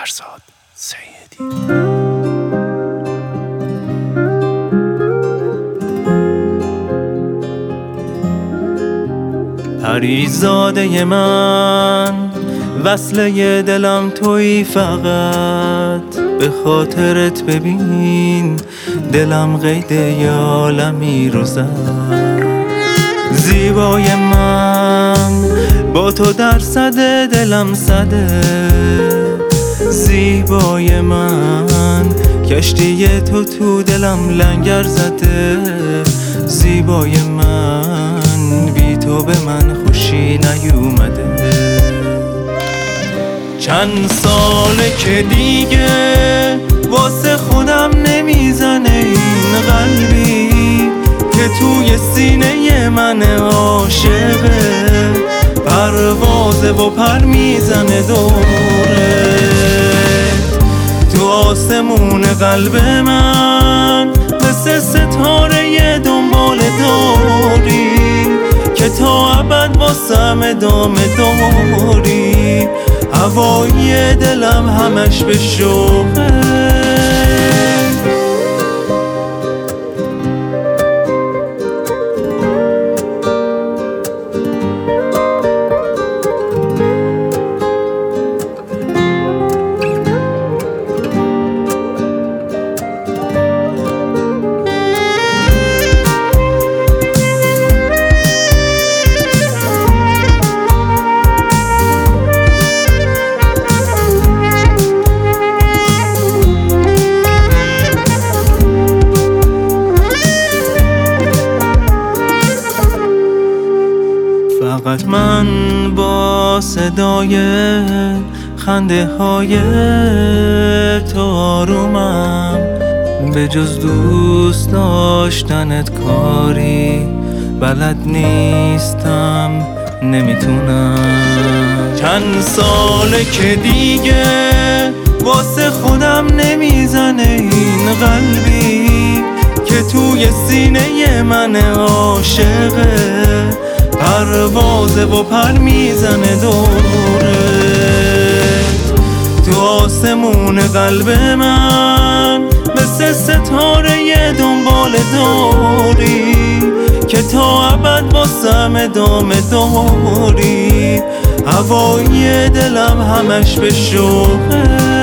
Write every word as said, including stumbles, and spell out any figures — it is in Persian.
فرزاد سیدی. پریزاده من، وصله دلم تویی فقط، به خاطرت ببین دلم قید یه عالمی رو زد. زیبای من، با تو در صده دلم صده. زیبای من، کشتی تو تو دلم لنگر زده. زیبای من، بی تو به من خوشی نیومده. چند ساله که دیگه واسه خودم نمیزنه این قلبی که توی سینه من عاشقه. پروازه و پر میزنه دوره تو آسمون قلب من، مثل ستاره دنبال داری که تا ابد واسم ادامه داری. هوای دلم همش به شوقه. فقط من با صدای خنده های تو آرومم، به جز دوست داشتنت کاری بلد نیستم، نمیتونم. چند ساله که دیگه واسه خودم نمیزنه این قلبی که توی سینه من عاشقه. پروازه و پر میزنه دوره تو آسمون قلب من، مثل ستاره دنبال داری که تا ابد واسم ادامه داری. هوای دلم همش به شوقه.